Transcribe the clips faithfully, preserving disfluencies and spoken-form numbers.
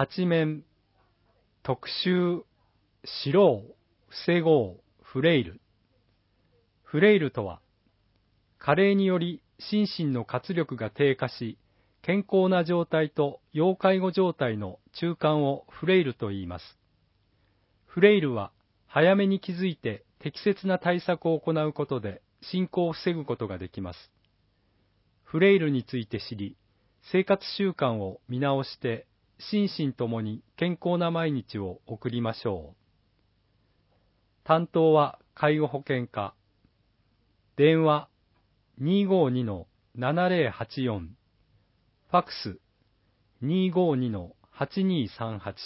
八面、特集、知ろう、防ごう、フレイル。フレイルとは、加齢により心身の活力が低下し、健康な状態と要介護状態の中間をフレイルと言います。フレイルは、早めに気づいて適切な対策を行うことで進行を防ぐことができます。フレイルについて知り、生活習慣を見直して、心身ともに健康な毎日を送りましょう。担当は介護保険課。電話 にーごーにのななぜろはちよん。ファックス にーごーにのはちにーさんはち。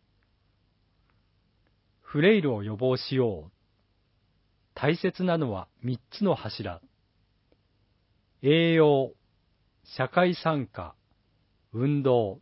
フレイルを予防しよう。大切なのはみっつの柱。栄養、社会参加、運動。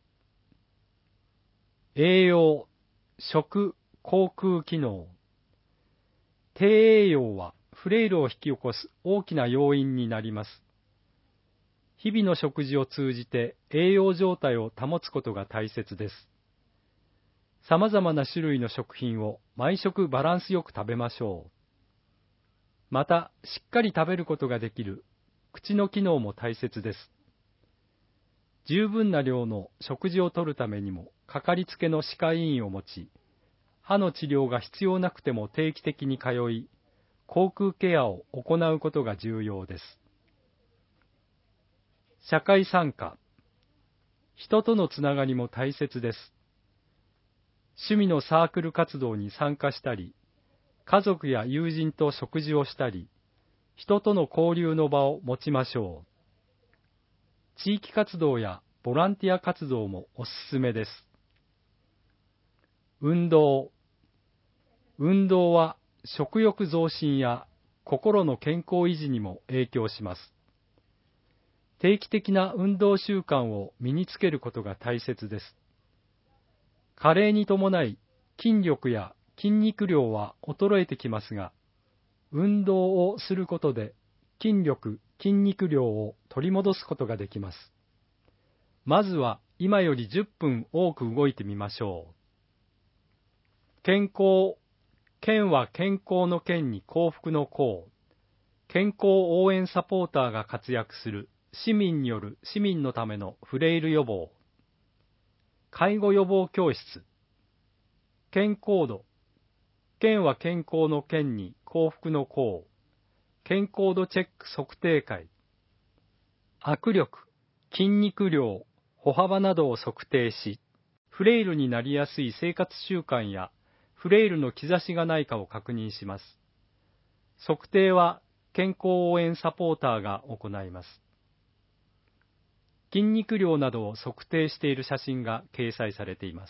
栄養、食、口腔機能。低栄養はフレイルを引き起こす大きな要因になります。日々の食事を通じて栄養状態を保つことが大切です。様々な種類の食品を毎食バランスよく食べましょう。また、しっかり食べることができる口の機能も大切です。十分な量の食事をとるためにも、かかりつけの歯科医院を持ち、歯の治療が必要なくても定期的に通い、口腔ケアを行うことが重要です。社会参加。人とのつながりも大切です。趣味のサークル活動に参加したり、家族や友人と食事をしたり、人との交流の場を持ちましょう。地域活動やボランティア活動もおすすめです。運動。運動は食欲増進や心の健康維持にも影響します。定期的な運動習慣を身につけることが大切です。加齢に伴い筋力や筋肉量は衰えてきますが、運動をすることで筋力、筋肉量を取り戻すことができます。まずは今よりじゅっぷん多く動いてみましょう。健康。健は健康の健に幸福の幸。健康応援サポーターが活躍する市民による市民のためのフレイル予防。介護予防教室。健康度。健は健康の健に幸福の幸。健康度チェック測定会。握力、筋肉量、歩幅などを測定し、フレイルになりやすい生活習慣やフレイルの兆しがないかを確認します。測定は健康応援サポーターが行います。筋肉量などを測定している写真が掲載されています。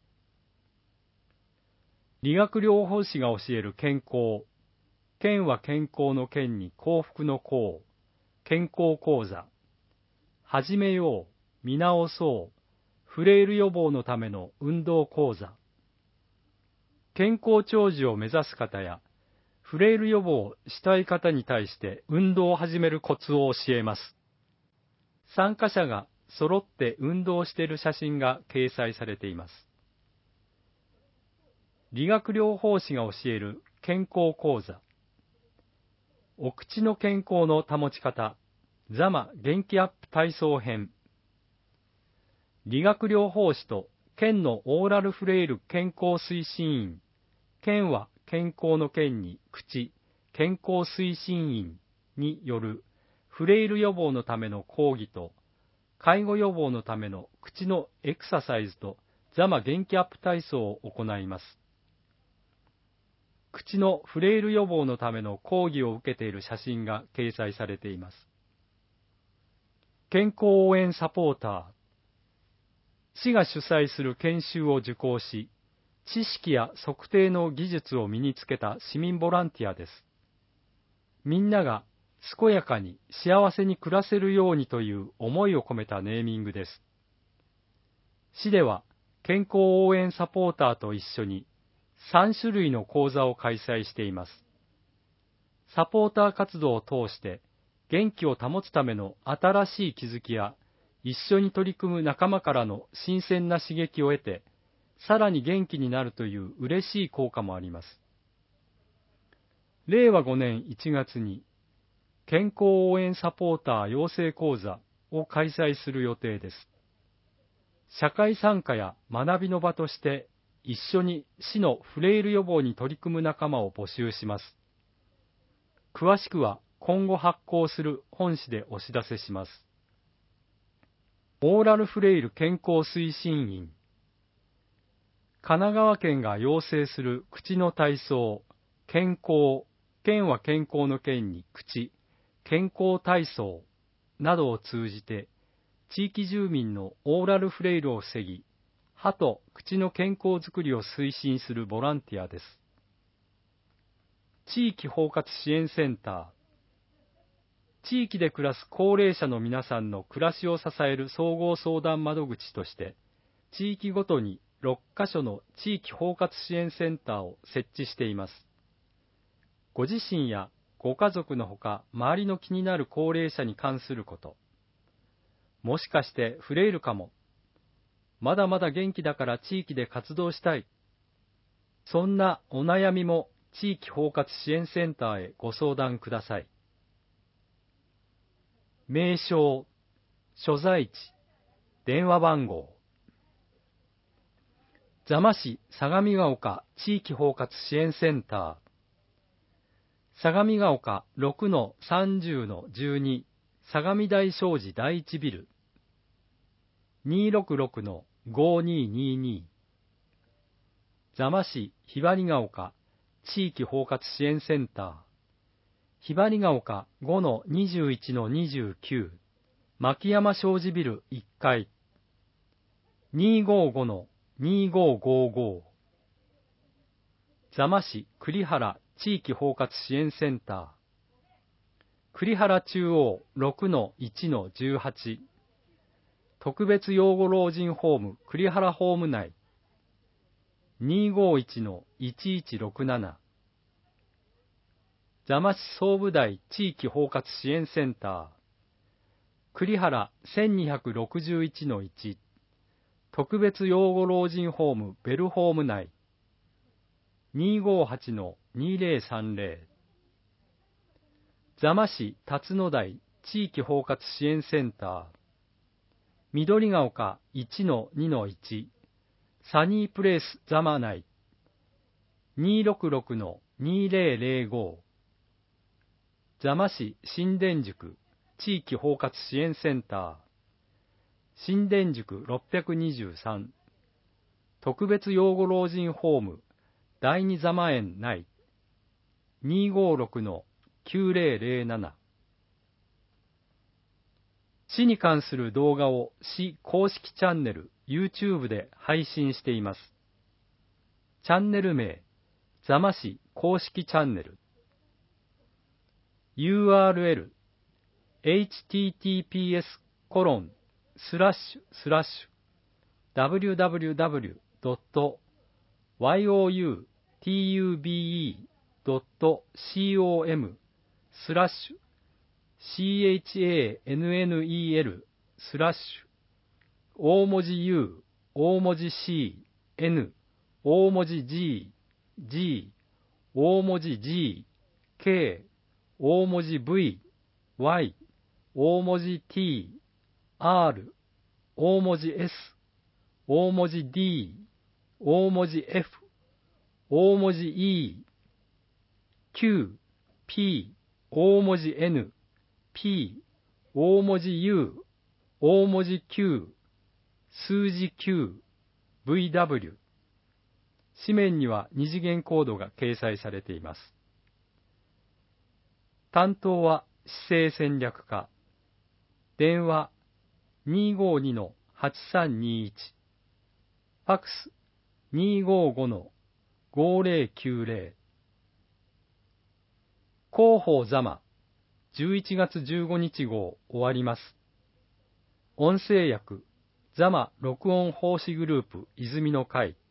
理学療法士が教える健康。健は健康の健に幸福の幸。健康講座。始めよう、見直そう。フレイル予防のための運動講座。健康長寿を目指す方や、フレイル予防をしたい方に対して運動を始めるコツを教えます。参加者が揃って運動している写真が掲載されています。理学療法士が教える健康講座。お口の健康の保ち方。座間元気アップ体操編。理学療法士と県のオーラルフレイル健康推進員。県は健康の県に口、健康推進員によるフレイル予防のための講義と、介護予防のための口のエクササイズと座間元気アップ体操を行います。口のフレイル予防のための講義を受けている写真が掲載されています。健康応援サポーター。市が主催する研修を受講し、知識や測定の技術を身につけた市民ボランティアです。みんなが健やかに幸せに暮らせるようにという思いを込めたネーミングです。市では健康応援サポーターと一緒にさん種類の講座を開催しています。サポーター活動を通して元気を保つための新しい気づきや一緒に取り組む仲間からの新鮮な刺激を得て、さらに元気になるという嬉しい効果もあります。れいわごねんいちがつに、健康応援サポーター養成講座を開催する予定です。社会参加や学びの場として、一緒に死のフレイル予防に取り組む仲間を募集します。詳しくは今後発行する本誌でお知らせします。オーラルフレイル健康推進員。神奈川県が要請する口の体操、健康、健は健康の健に口、健康体操などを通じて、地域住民のオーラルフレイルを防ぎ、歯と口の健康づくりを推進するボランティアです。地域包括支援センター。地域で暮らす高齢者の皆さんの暮らしを支える総合相談窓口として、地域ごとにろっかしょの地域包括支援センターを設置しています。ご自身やご家族のほか、周りの気になる高齢者に関すること。もしかしてフレイルかも。まだまだ元気だから地域で活動したい。そんなお悩みも地域包括支援センターへご相談ください。名称、所在地、電話番号。座間市相模ヶ丘地域包括支援センター。相模ヶ丘 ろくのさんじゅうのじゅうに 相模大商事第一ビル。にーろくろくのごにーにーにー。座間市ひばりが丘地域包括支援センター。ひばりが丘 ごのにじゅういちのにじゅうきゅう。牧山商事ビルいっかい。にーごーごのにーごーごーごー。座間市栗原地域包括支援センター。栗原中央 ろくのいちのじゅうはち。特別養護老人ホーム栗原ホーム内。にーごーいちのいちいちろくなな。座間市総武台地域包括支援センター。栗原 せんにひゃくろくじゅういちのいち。特別養護老人ホームベルホーム内。にーごーはちのにーぜろさんぜろ。座間市辰野台地域包括支援センター。緑が丘 いちのにのいち。サニープレイス座間内。にーろくろくのにーぜろぜろご。座間市新田宿地域包括支援センター。新田宿ろっぴゃくにじゅうさん。特別養護老人ホーム第二座間園内。にーごーろくのきゅうぜろぜろなな。市に関する動画を市公式チャンネル YouTube で配信しています。チャンネル名、座間市公式チャンネル。ユーアールエル、エイチティーティーピーエスコロンスラッシュスラッシュダブリューダブリューダブリュードットワイオーユーティーユービーイードットシーオーエムスラッシュ シーエイチエーエヌエヌイーエル スラッシュ大文字 U 大文字 C N 大文字 G G 大文字 G K 大文字 V Y 大文字 T R 大文字 S 大文字 D 大文字 F 大文字 E Q P 大文字 N P 大文字 U 大文字 Q 数字 Qブイダブリュー。 紙面には二次元コードが掲載されています。担当は市政戦略課。電話 にーごーにのはちさんにいち。ファックス にーごーごのごぜろきゅうぜろ。広報座間じゅういちがつじゅうごにち号終わります。音声訳座間録音奉仕グループ泉の会。